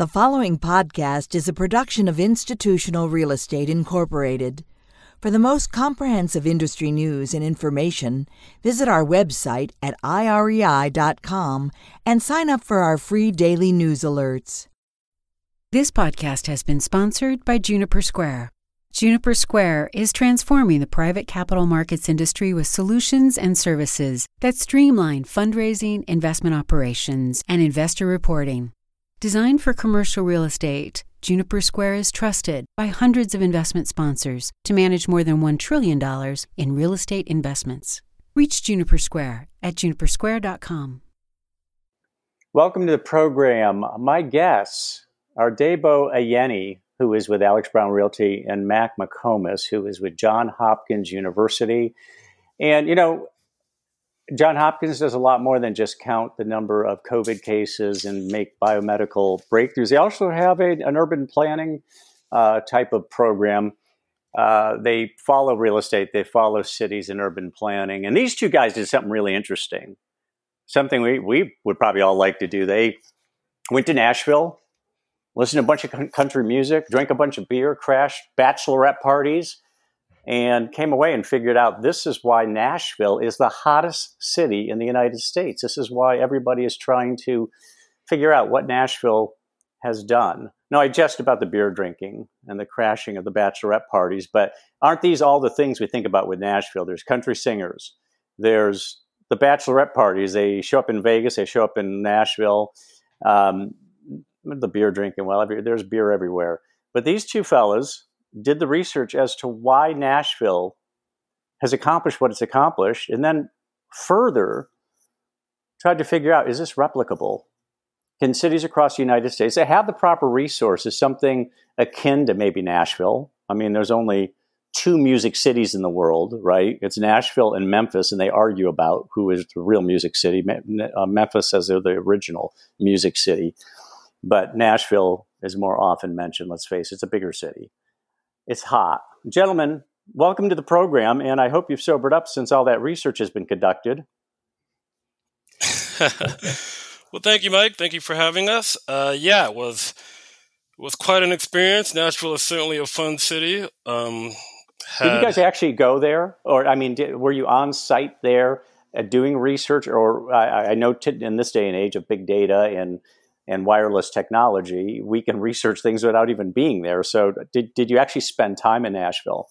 The following podcast is a production of Institutional Real Estate Incorporated. For the most comprehensive industry news and information, visit our website at irei.com and sign up for our free daily news alerts. This podcast has been sponsored by Juniper Square. Juniper Square is transforming the private capital markets industry with solutions and services that streamline fundraising, investment operations, and investor reporting. Designed for commercial real estate, Juniper Square is trusted by hundreds of investment sponsors to manage more than $1 trillion in real estate investments. Reach Juniper Square at junipersquare.com. Welcome to the program. My guests are Debo Ayeni, who is with Alex Brown Realty, and Mac McComas, who is with Johns Hopkins University. And, you know, Johns Hopkins does a lot more than just count the number of COVID cases and make biomedical breakthroughs. They also have an urban planning type of program. They follow real estate. They follow cities and urban planning. And these two guys did something really interesting, something we would probably all like to do. They went to Nashville, listened to a bunch of country music, drank a bunch of beer, crashed bachelorette parties, and came away and figured out this is why Nashville is the hottest city in the United States. This is why everybody is trying to figure out what Nashville has done. Now, I jest about the beer drinking and the crashing of the bachelorette parties, but aren't these all the things we think about with Nashville? There's country singers. There's the bachelorette parties. They show up in Vegas. They show up in Nashville. The beer drinking, well, there's beer everywhere. But these two fellas did the research as to why Nashville has accomplished what it's accomplished, and then further tried to figure out, is this replicable? Can cities across the United States that have the proper resources, something akin to maybe Nashville? I mean, there's only two music cities in the world, right? It's Nashville and Memphis, and they argue about who is the real music city. Memphis says they're the original music city, but Nashville is more often mentioned. Let's face it, it's a bigger city. It's hot. Gentlemen, welcome to the program, and I hope you've sobered up since all that research has been conducted. Well, thank you, Mike. Thank you for having us. It was quite an experience. Nashville is certainly a fun city. Did you guys actually go there? Or, I mean, were you on site there doing research? Or I know in this day and age of big data and wireless technology, we can research things without even being there. So did you actually spend time in Nashville?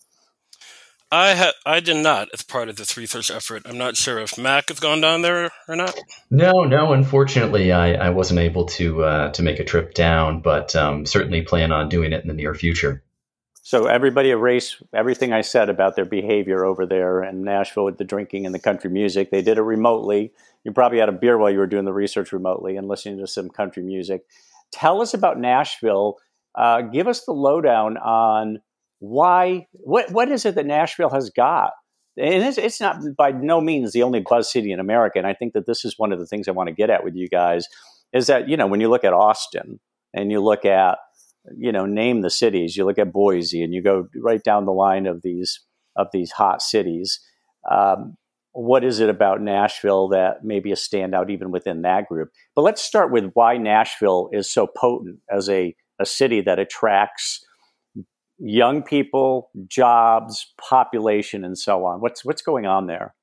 I did not as part of this research effort. I'm not sure if Mac has gone down there or not. No. Unfortunately, I wasn't able to make a trip down, but certainly plan on doing it in the near future. So everybody erase everything I said about their behavior over there in Nashville with the drinking and the country music. They did it remotely. You probably had a beer while you were doing the research remotely and listening to some country music. Tell us about Nashville. Give us the lowdown on why. What is it that Nashville has got? And it's not by no means the only buzz city in America. And I think that this is one of the things I want to get at with you guys is that, you know, when you look at Austin and you look at, you know, name the cities, you look at Boise and you go right down the line of these hot cities. What is it about Nashville that maybe a standout even within that group? But let's start with why Nashville is so potent as a city that attracts young people, jobs, population, and so on. What's going on there?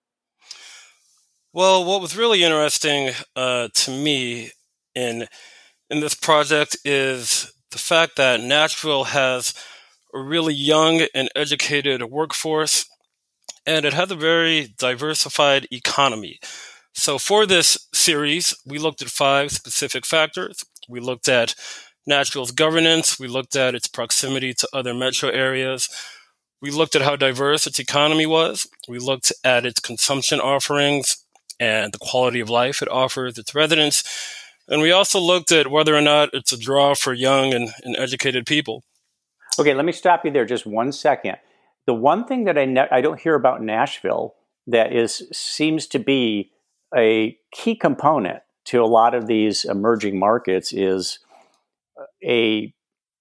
Well, what was really interesting to me in this project is the fact that Nashville has a really young and educated workforce, and it has a very diversified economy. So for this series, we looked at 5 specific factors. We looked at Nashville's governance. We looked at its proximity to other metro areas. We looked at how diverse its economy was. We looked at its consumption offerings and the quality of life it offers its residents. And we also looked at whether or not it's a draw for young and educated people. Okay, let me stop you there just 1 second. The one thing that I don't hear about Nashville that seems to be a key component to a lot of these emerging markets is a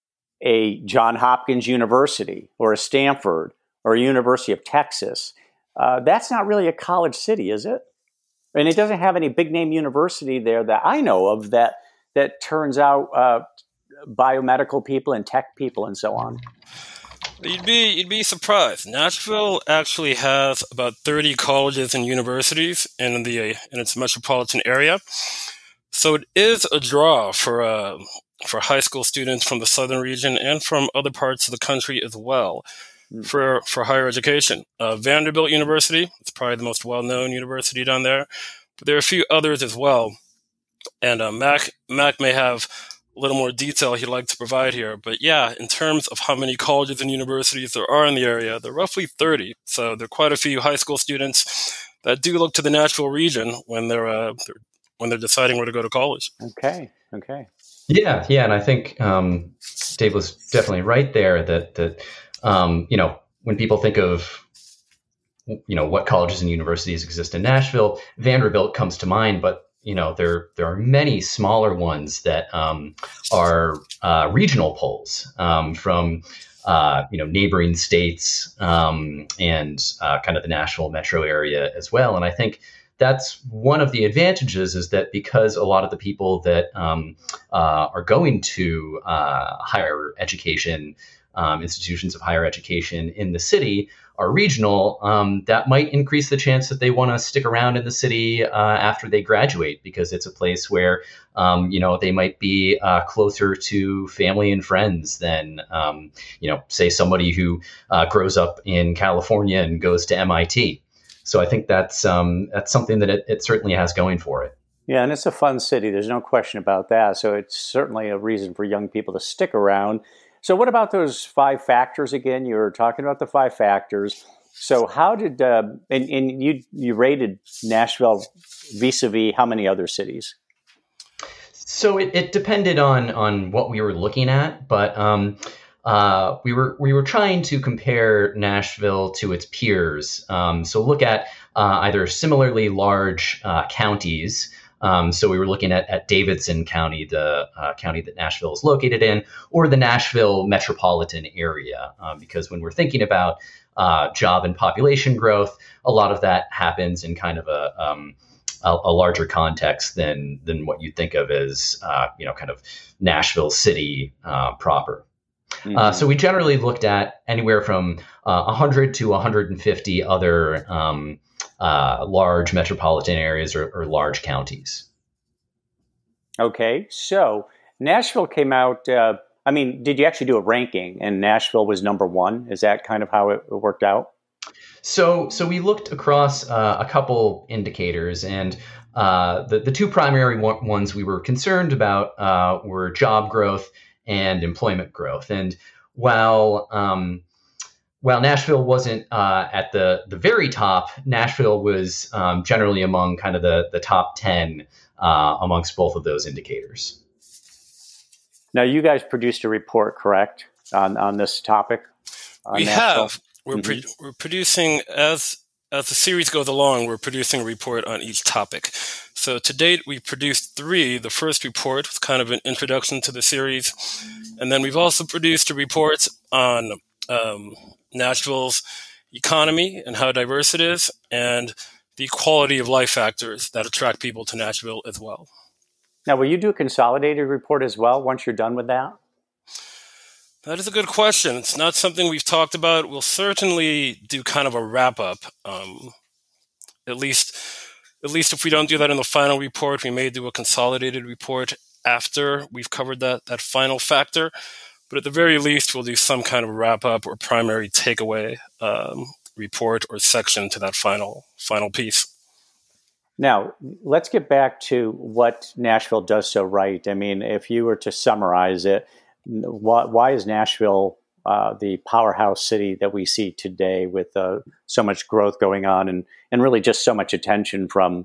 Johns Hopkins University or a Stanford or a University of Texas. That's not really a college city, is it? And it doesn't have any big name university there that I know of that turns out biomedical people and tech people and so on? You'd be surprised. Nashville actually has about 30 colleges and universities in its metropolitan area, so it is a draw for high school students from the southern region and from other parts of the country as well for higher education. Vanderbilt University, it's probably the most well-known university down there, but there are a few others as well. And Mac may have a little more detail he'd like to provide here. But yeah, in terms of how many colleges and universities there are in the area, there are roughly 30. So there are quite a few high school students that do look to the Nashville region when they're deciding where to go to college. Okay. Yeah, and I think Dave was definitely right there that when people think of what colleges and universities exist in Nashville, Vanderbilt comes to mind, but there are many smaller ones that are regional polls from neighboring states and kind of the Nashville metro area as well. And I think that's one of the advantages, is that because a lot of the people that are going to higher education institutions of higher education in the city are regional, that might increase the chance that they want to stick around in the city after they graduate, because it's a place where, they might be closer to family and friends than, say somebody who grows up in California and goes to MIT. So I think that's something that it certainly has going for it. Yeah, and it's a fun city. There's no question about that. So it's certainly a reason for young people to stick around. So what about those 5 factors again? You were talking about the 5 factors. So how did, and you rated Nashville vis-a-vis how many other cities? So it depended on what we were looking at, but we were trying to compare Nashville to its peers. So look at either similarly large counties. So we were looking at Davidson County, the county that Nashville is located in, or the Nashville metropolitan area, because when we're thinking about job and population growth, a lot of that happens in kind of a larger context than what you think of as kind of Nashville city proper. Mm-hmm. So we generally looked at anywhere from 100 to 150 other large metropolitan areas or large counties. Okay, so Nashville came out, did you actually do a ranking and Nashville was number 1? Is that kind of how it worked out? So we looked across a couple indicators, and the 2 primary ones we were concerned about were job growth and employment growth. And while Nashville wasn't at the very top, Nashville was generally among kind of the top 10 amongst both of those indicators. Now, you guys produced a report, correct, on this topic? We Nashville? Have. We're producing, as the series goes along, we're producing a report on each topic. So to date, we've produced 3. The first report was kind of an introduction to the series. And then we've also produced a report on Nashville's economy and how diverse it is, and the quality of life factors that attract people to Nashville as well. Now, will you do a consolidated report as well once you're done with that? That is a good question. It's not something we've talked about. We'll certainly do kind of a wrap-up. At least if we don't do that in the final report, we may do a consolidated report after we've covered that final factor. But at the very least, we'll do some kind of wrap-up or primary takeaway report or section to that final piece. Now, let's get back to what Nashville does so right. I mean, if you were to summarize it, why is Nashville the powerhouse city that we see today with so much growth going on and really just so much attention from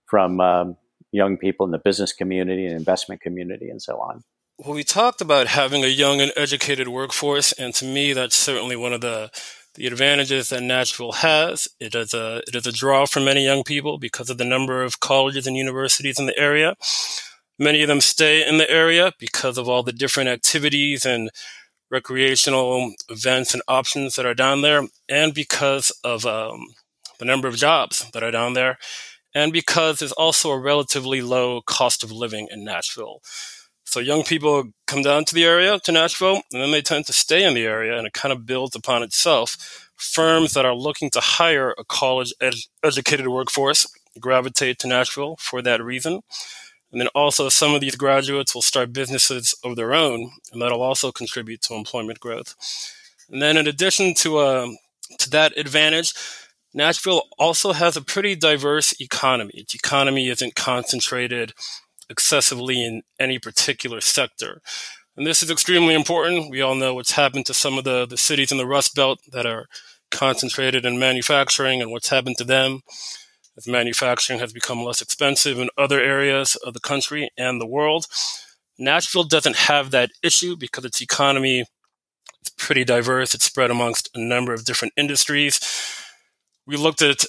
young people in the business community and investment community and so on? Well, we talked about having a young and educated workforce, and to me, that's certainly one of the advantages that Nashville has. It is a draw for many young people because of the number of colleges and universities in the area. Many of them stay in the area because of all the different activities and recreational events and options that are down there, and because of the number of jobs that are down there, and because there's also a relatively low cost of living in Nashville. So young people come down to the area, to Nashville, and then they tend to stay in the area, and it kind of builds upon itself. Firms that are looking to hire a college-educated workforce gravitate to Nashville for that reason. And then also some of these graduates will start businesses of their own, and that'll also contribute to employment growth. And then in addition to that advantage, Nashville also has a pretty diverse economy. Its economy isn't concentrated excessively in any particular sector. And this is extremely important. We all know what's happened to some of the cities in the Rust Belt that are concentrated in manufacturing and what's happened to them as manufacturing has become less expensive in other areas of the country and the world. Nashville doesn't have that issue because its economy is pretty diverse. It's spread amongst a number of different industries. We looked at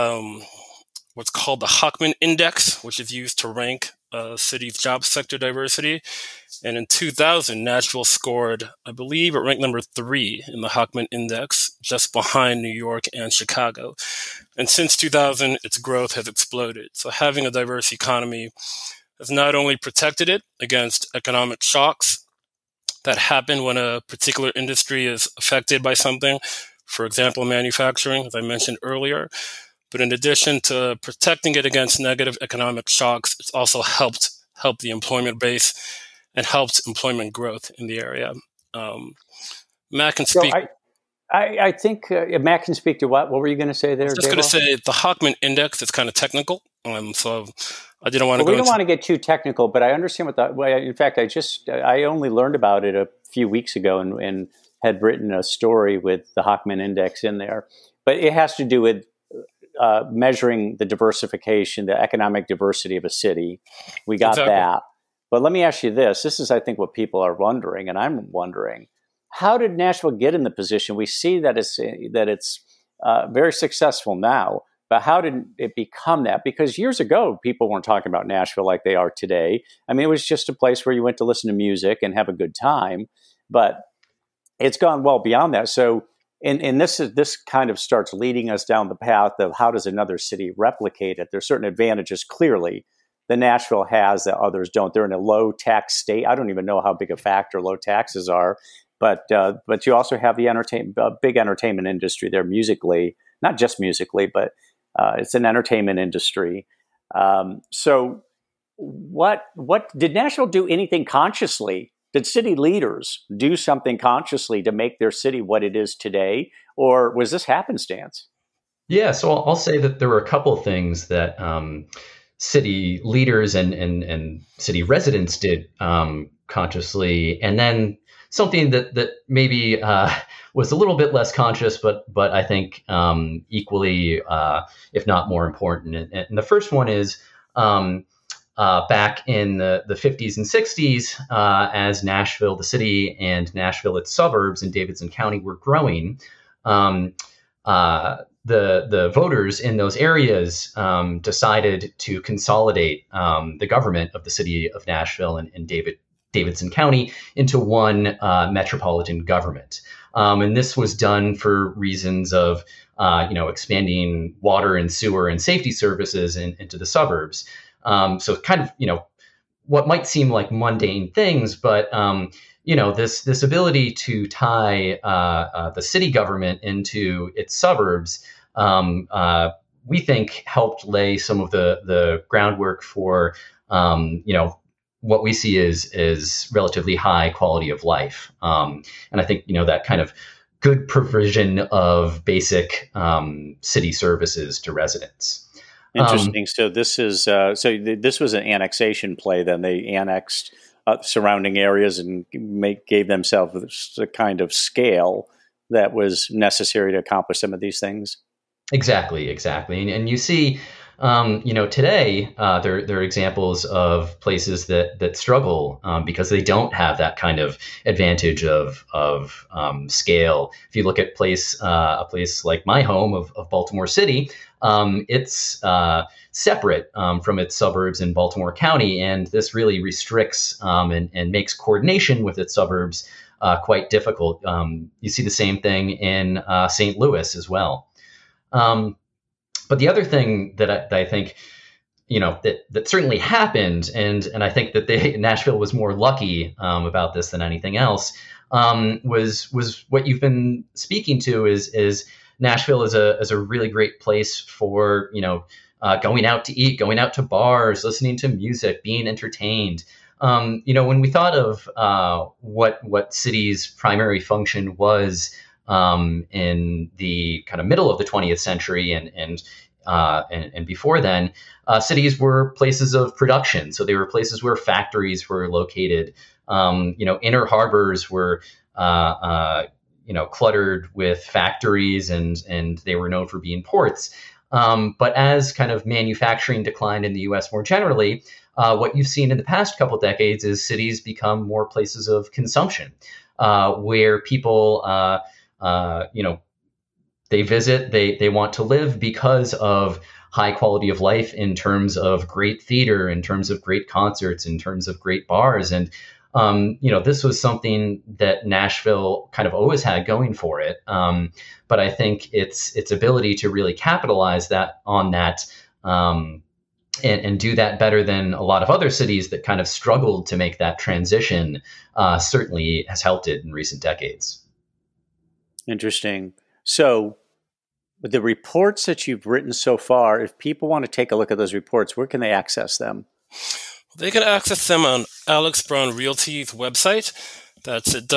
what's called the Hochman Index, which is used to rank a city's job sector diversity. And in 2000, Nashville scored, I believe, it ranked number 3 in the Hochman Index, just behind New York and Chicago. And since 2000, its growth has exploded. So having a diverse economy has not only protected it against economic shocks that happen when a particular industry is affected by something, for example, manufacturing, as I mentioned earlier, but in addition to protecting it against negative economic shocks, it's also helped the employment base and helped employment growth in the area. Matt can speak. So I think Matt can speak to what? What were you going to say there? I was just going to say the Hochman Index is kind of technical, so I didn't want to. We don't want to get too technical, but I understand in fact, I only learned about it a few weeks ago and had written a story with the Hochman Index in there. But it has to do with measuring the diversification, the economic diversity of a city. We got that. But let me ask you this. This is, I think, what people are wondering, and I'm wondering. How did Nashville get in the position? We see that it's very successful now, but how did it become that? Because years ago, people weren't talking about Nashville like they are today. I mean, it was just a place where you went to listen to music and have a good time, but it's gone well beyond that. So, and this kind of starts leading us down the path of how does another city replicate it? There's certain advantages, clearly, that Nashville has that others don't. They're in a low tax state. I don't even know how big a factor low taxes are. But you also have the big entertainment industry there musically, not just musically, but it's an entertainment industry. So what did Nashville do anything consciously? Did city leaders do something consciously to make their city what it is today? Or was this happenstance? Yeah, so I'll say that there were a couple of things that city leaders and city residents did consciously, and then something that maybe was a little bit less conscious, but I think equally, if not more important. And the first one is back in the 50s and 60s, as Nashville, the city, and Nashville, its suburbs in Davidson County were growing, the voters in those areas decided to consolidate the government of the city of Nashville and Davidson County into one metropolitan government. And this was done for reasons of, expanding water and sewer and safety services into the suburbs. So kind of, what might seem like mundane things, but, this ability to tie the city government into its suburbs, we think helped lay some of the groundwork for, what we see is relatively high quality of life. And I think, that kind of good provision of basic city services to residents. Interesting. So this is this was an annexation play. Then they annexed surrounding areas and gave themselves a kind of scale that was necessary to accomplish some of these things. Exactly. And you see, today there are examples of places that struggle because they don't have that kind of advantage of scale. If you look at a place like my home of Baltimore City, it's separate from its suburbs in Baltimore County, and this really restricts and makes coordination with its suburbs quite difficult. You see the same thing in St. Louis as well. But the other thing that I think that certainly happened, and I think that Nashville was more lucky about this than anything else. Was what you've been speaking to is Nashville is a really great place for going out to eat, going out to bars, listening to music, being entertained. When we thought of what city's primary function was in the kind of middle of the 20th century and before then, cities were places of production. So they were places where factories were located. Inner harbors were cluttered with factories, and they were known for being ports. But as kind of manufacturing declined in the U.S. more generally, what you've seen in the past couple of decades is cities become more places of consumption, where people, they visit, they want to live because of high quality of life in terms of great theater, in terms of great concerts, in terms of great bars. And, this was something that Nashville kind of always had going for it. But I think its ability to really capitalize on that and do that better than a lot of other cities that kind of struggled to make that transition certainly has helped it in recent decades. Interesting. So with the reports that you've written so far, if people want to take a look at those reports, where can they access them? They can access them on Alex Brown Realty's website. That's at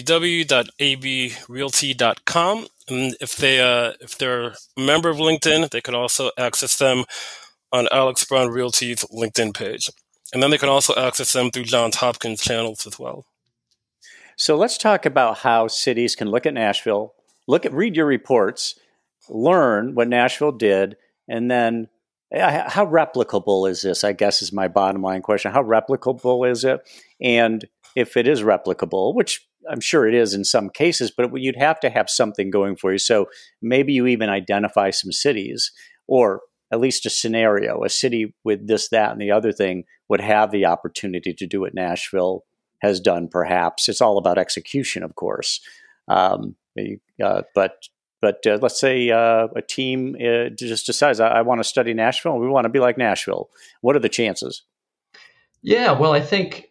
www.abrealty.com. And if they're a member of LinkedIn, they can also access them on Alex Brown Realty's LinkedIn page. And then they can also access them through Johns Hopkins channels as well. So let's talk about how cities can look at Nashville, read your reports, learn what Nashville did, and then how replicable is this, I guess, is my bottom line question. How replicable is it? And if it is replicable, which I'm sure it is in some cases, but you'd have to have something going for you. So maybe you even identify some cities, or at least a scenario, a city with this, that, and the other thing would have the opportunity to do what Nashville has done, perhaps. It's all about execution, of course. But let's say a team just decides, I want to study Nashville, and we want to be like Nashville. What are the chances? Yeah, well, I think,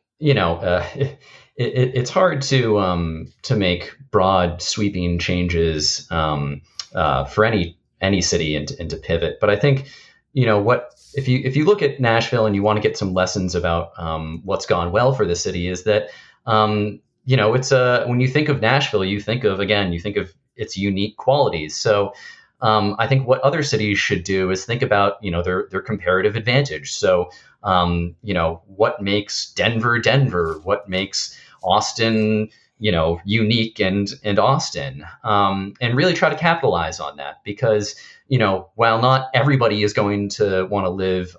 it's hard to make broad sweeping changes for any city and to pivot. But I think, if you look at Nashville and you want to get some lessons about what's gone well for the city, is that, it's when you think of Nashville, you think of its unique qualities. So I think what other cities should do is think about, their comparative advantage. So, what makes Denver, what makes Austin, unique and Austin, and really try to capitalize on that, because, while not everybody is going to want to live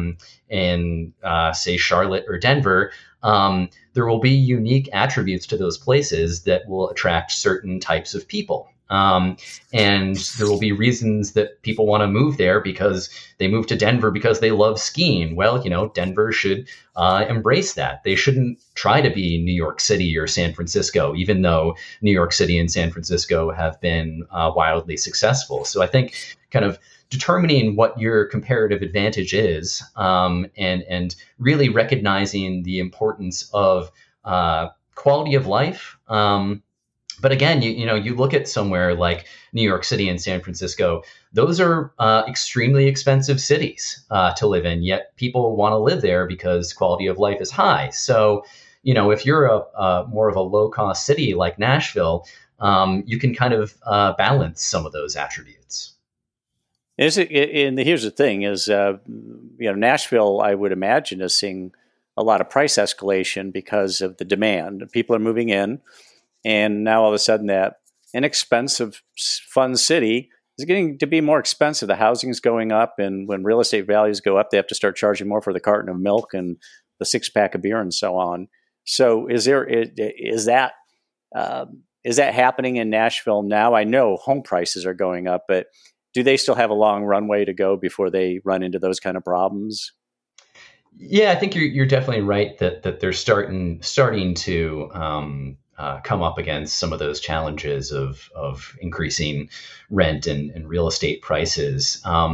in, say, Charlotte or Denver, there will be unique attributes to those places that will attract certain types of people. And there will be reasons that people want to move there because they move to Denver because they love skiing. Well, Denver should embrace that. They shouldn't try to be New York City or San Francisco, even though New York City and San Francisco have been wildly successful. So I think kind of determining what your comparative advantage is, and really recognizing the importance of quality of life. But again, you look at somewhere like New York City and San Francisco, those are extremely expensive cities to live in, yet people want to live there because quality of life is high. So, if you're a more of a low-cost city like Nashville, you can kind of balance some of those attributes. Here's the thing is, Nashville, I would imagine, is seeing a lot of price escalation because of the demand. People are moving in. And now all of a sudden that inexpensive, fun city is getting to be more expensive. The housing is going up, and when real estate values go up, they have to start charging more for the carton of milk and the 6-pack of beer and so on. So is that happening in Nashville now? I know home prices are going up, but do they still have a long runway to go before they run into those kind of problems? Yeah, I think you're definitely right that they're starting to come up against some of those challenges of increasing rent and real estate prices.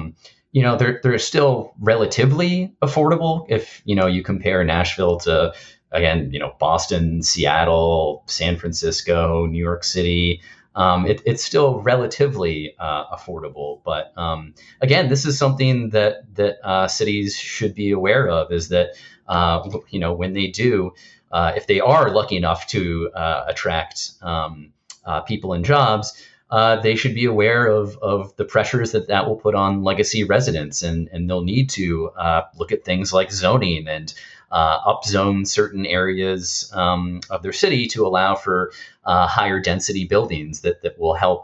they're still relatively affordable if, you compare Nashville to, again, Boston, Seattle, San Francisco, New York City. It's still relatively affordable. But again, this is something that cities should be aware of, is that, when they do, if they are lucky enough to attract people and jobs, they should be aware of the pressures that will put on legacy residents, and they'll need to look at things like zoning and upzone certain areas of their city to allow for higher density buildings that will help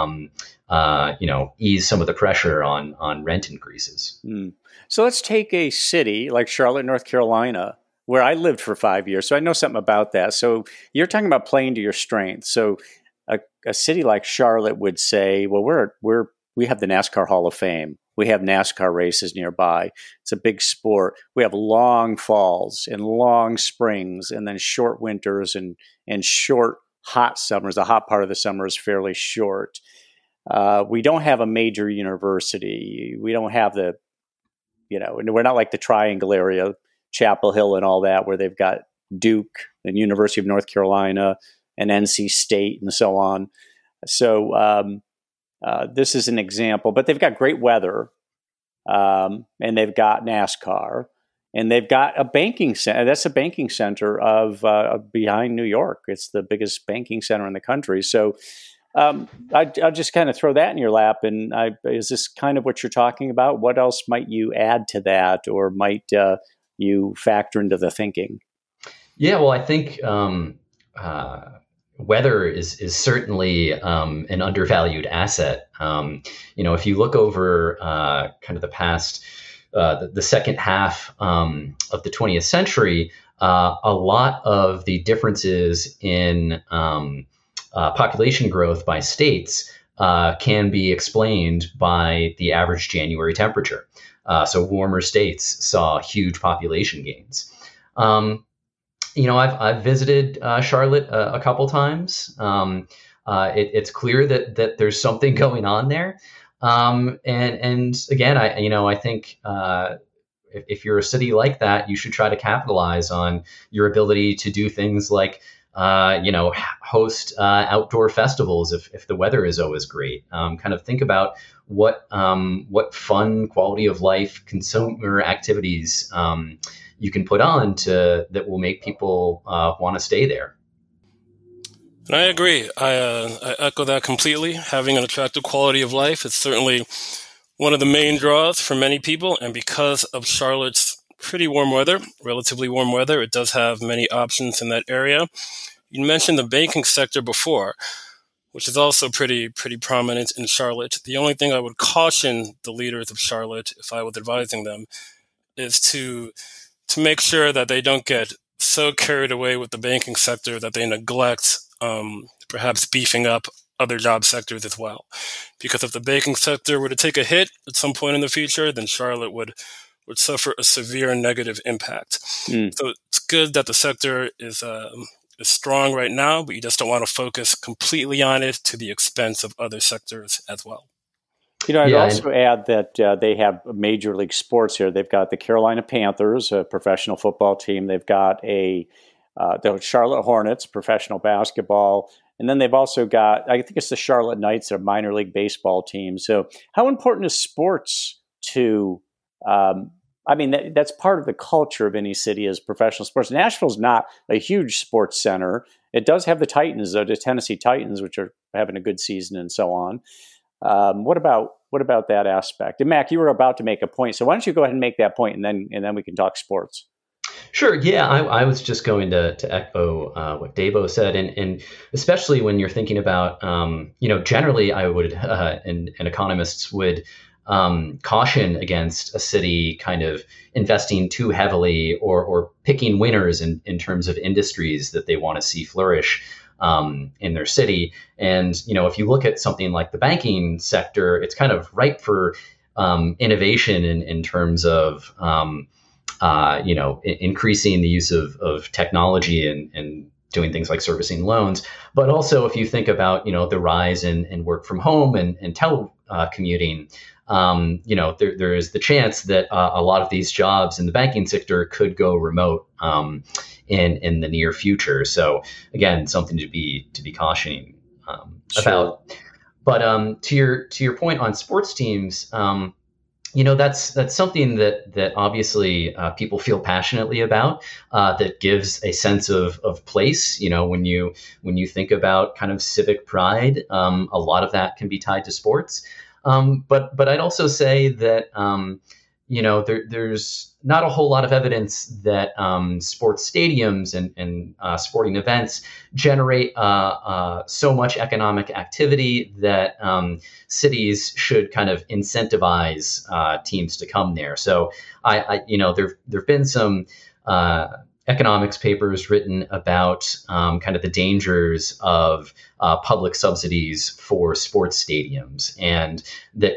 ease some of the pressure on rent increases. So let's take a city like Charlotte, North Carolina, where I lived for 5 years, so I know something about that. So you're talking about playing to your strengths. So a city like Charlotte would say, well, we have the NASCAR Hall of Fame. We have NASCAR races nearby. It's a big sport. We have long falls and long springs, and then short winters and short hot summers. The hot part of the summer is fairly short. We don't have a major university. We don't have and we're not like the Triangle area, Chapel Hill and all that, where they've got Duke and University of North Carolina and NC State and so on. So this is an example, but they've got great weather, and they've got NASCAR, and they've got a banking center. That's a banking center of behind New York. It's the biggest banking center in the country. So I'll just kind of throw that in your lap. And is this kind of what you're talking about? What else might you add to that, or might you factor into the thinking? Yeah, well, I think weather is certainly an undervalued asset. If you look over kind of the past, the second half of the 20th century, a lot of the differences in population growth by states can be explained by the average January temperature. So warmer states saw huge population gains. I've visited Charlotte a couple times. It's clear that there's something going on there. And again, I think if you're a city like that, you should try to capitalize on your ability to do things like host outdoor festivals if the weather is always great. Kind of think about what fun, quality of life, consumer activities you can put on that will make people want to stay there. And I agree. I echo that completely. Having an attractive quality of life is certainly one of the main draws for many people. And because of Charlotte's pretty warm weather, relatively warm weather, it does have many options in that area. You mentioned the banking sector before, which is also pretty prominent in Charlotte. The only thing I would caution the leaders of Charlotte, if I was advising them, is to make sure that they don't get so carried away with the banking sector that they neglect perhaps beefing up other job sectors as well. Because if the banking sector were to take a hit at some point in the future, then Charlotte would suffer a severe negative impact. So it's good that the sector is strong right now, but you just don't want to focus completely on it to the expense of other sectors as well. I'd also add that they have major league sports here. They've got the Carolina Panthers, a professional football team. They've got the Charlotte Hornets, professional basketball. And then they've also got, I think it's the Charlotte Knights, a minor league baseball team. So how important is sports to, that's part of the culture of any city is professional sports. Nashville's not a huge sports center. It does have the Titans, though, the Tennessee Titans, which are having a good season and so on. What about that aspect? And Mac, you were about to make a point, so why don't you go ahead and make that point, and then we can talk sports. Sure. Yeah, I was just going to echo what Davo said, and especially when you're thinking about, generally I would, and economists would caution against a city kind of investing too heavily or picking winners in terms of industries that they want to see flourish in their city. And, if you look at something like the banking sector, it's kind of ripe for innovation in terms of, increasing the use of technology and doing things like servicing loans. But also, if you think about, the rise in work from home and telecommuting, there is the chance that a lot of these jobs in the banking sector could go remote in the near future. So again, something to be cautioning about. But to your point on sports teams, that's something that obviously people feel passionately about. That gives a sense of place. When you think about kind of civic pride, a lot of that can be tied to sports. But I'd also say that there's not a whole lot of evidence that sports stadiums and sporting events generate so much economic activity that cities should kind of incentivize teams to come there. So there've been some economics papers written about kind of the dangers of public subsidies for sports stadiums, and that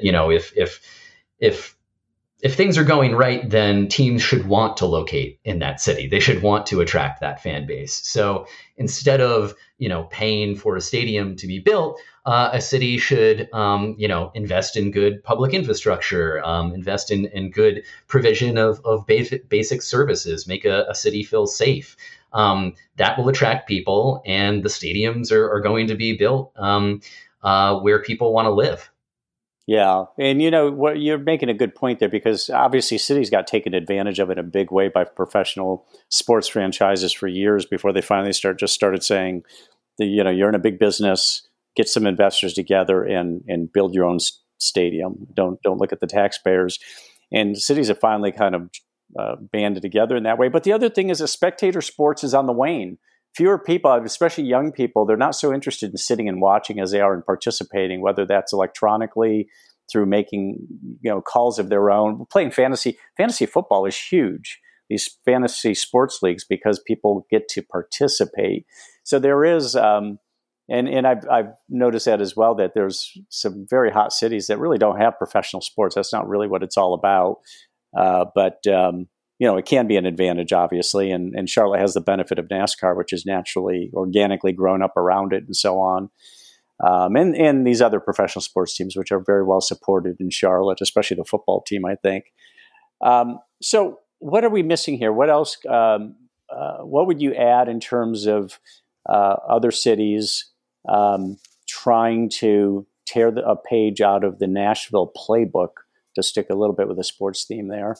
if things are going right, then teams should want to locate in that city. They should want to attract that fan base. So instead of paying for a stadium to be built, a city should invest in good public infrastructure, invest in good provision of basic services, make a city feel safe. That will attract people, and the stadiums are going to be built where people want to live. Yeah. And, what you're making a good point there, because obviously cities got taken advantage of in a big way by professional sports franchises for years before they finally started saying, you're in a big business, get some investors together and build your own stadium. Don't look at the taxpayers. And cities have finally kind of banded together in that way. But the other thing is that spectator sports is on the wane. Fewer people, especially young people, they're not so interested in sitting and watching as they are in participating, whether that's electronically through making calls of their own. Playing fantasy football is huge, these fantasy sports leagues, because people get to participate. So there is, and I've noticed that as well, that there's some very hot cities that really don't have professional sports. That's not really what it's all about. But it can be an advantage, obviously, and Charlotte has the benefit of NASCAR, which is naturally, organically grown up around it and so on. And these other professional sports teams, which are very well supported in Charlotte, especially the football team, I think. So what are we missing here? What else, what would you add in terms of other cities trying to tear a page out of the Nashville playbook, to stick a little bit with a sports theme there?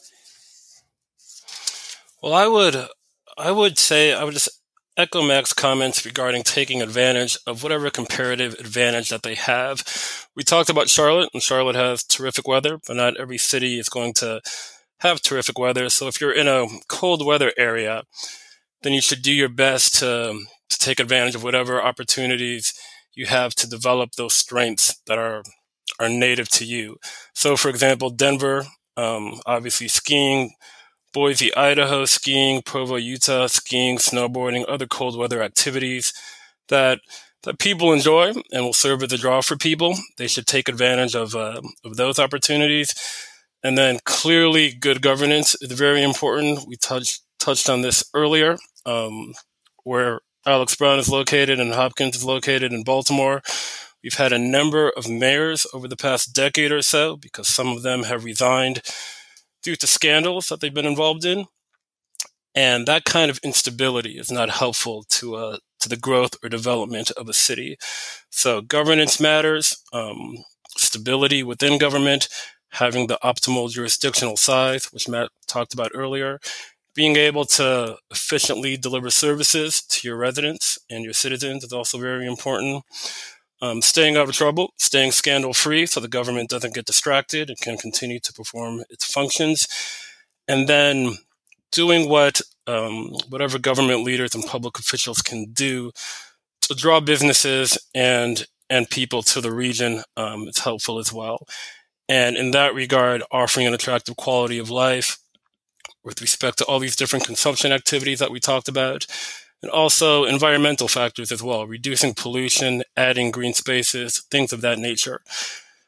Well, I would just echo Mac's comments regarding taking advantage of whatever comparative advantage that they have. We talked about Charlotte, and Charlotte has terrific weather, but not every city is going to have terrific weather. So if you're in a cold weather area, then you should do your best to take advantage of whatever opportunities you have to develop those strengths that are native to you. So, for example, Denver, obviously skiing, Boise, Idaho, skiing, Provo, Utah, skiing, snowboarding, other cold weather activities that people enjoy and will serve as a draw for people. They should take advantage of those opportunities. And then clearly good governance is very important. We touched on this earlier, where Alex Brown is located and Hopkins is located in Baltimore. We've had a number of mayors over the past decade or so, because some of them have resigned due to scandals that they've been involved in. And that kind of instability is not helpful to the growth or development of a city. So governance matters, stability within government, having the optimal jurisdictional size, which Matt talked about earlier, being able to efficiently deliver services to your residents and your citizens is also very important. Staying out of trouble, staying scandal-free so the government doesn't get distracted and can continue to perform its functions. And then doing whatever government leaders and public officials can do to draw businesses and people to the region is helpful as well. And in that regard, offering an attractive quality of life with respect to all these different consumption activities that we talked about, and also environmental factors as well, reducing pollution, adding green spaces, things of that nature.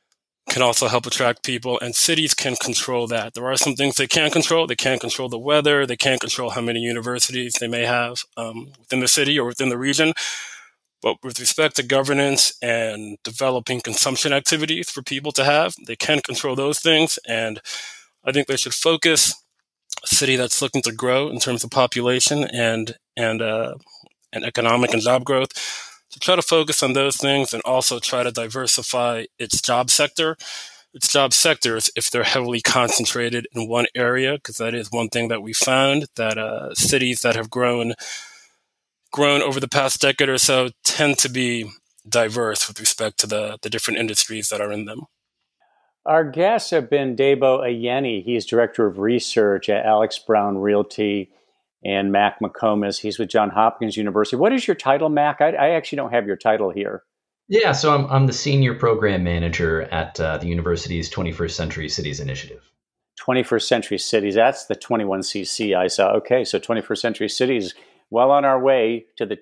can also help attract people, and cities can control that. There are some things they can't control. They can't control the weather. They can't control how many universities they may have within the city or within the region. But with respect to governance and developing consumption activities for people to have, they can control those things. And I think they should focus a city that's looking to grow in terms of population and economic and job growth, to try to focus on those things and also try to diversify its job sector. Its job sectors, if they're heavily concentrated in one area, because that is one thing that we found, that cities that have grown over the past decade or so tend to be diverse with respect to the different industries that are in them. Our guests have been Debo Ayeni. He's Director of Research at Alex Brown Realty, and Mac McComas. He's with Johns Hopkins University. What is your title, Mac? I actually don't have your title here. Yeah, so I'm the Senior Program Manager at the university's 21st Century Cities Initiative. 21st Century Cities, that's the 21cc I saw. Okay, so 21st Century Cities, well on our way to the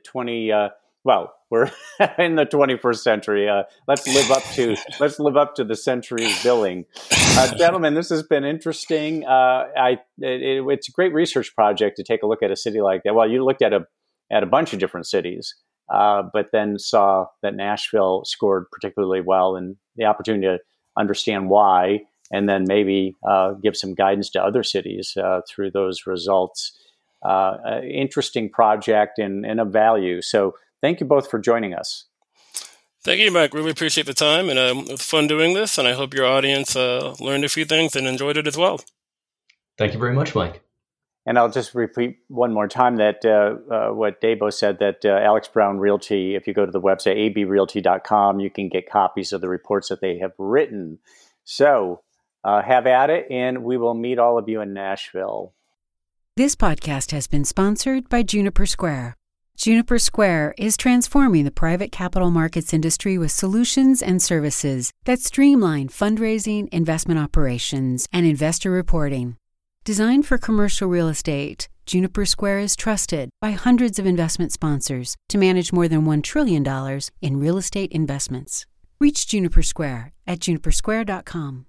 we're in the 21st century. Let's live up to the century's billing. Gentlemen, this has been interesting. It's a great research project to take a look at a city like that. Well, you looked at a bunch of different cities, but then saw that Nashville scored particularly well, and the opportunity to understand why, and then maybe give some guidance to other cities through those results. Interesting project and of value. So thank you both for joining us. Thank you, Mike. Really appreciate the time, and it was fun doing this, and I hope your audience learned a few things and enjoyed it as well. Thank you very much, Mike. And I'll just repeat one more time that what Debo said, that Alex Brown Realty, if you go to the website, abrealty.com, you can get copies of the reports that they have written. So have at it, and we will meet all of you in Nashville. This podcast has been sponsored by Juniper Square. Juniper Square is transforming the private capital markets industry with solutions and services that streamline fundraising, investment operations, and investor reporting. Designed for commercial real estate, Juniper Square is trusted by hundreds of investment sponsors to manage more than $1 trillion in real estate investments. Reach Juniper Square at junipersquare.com.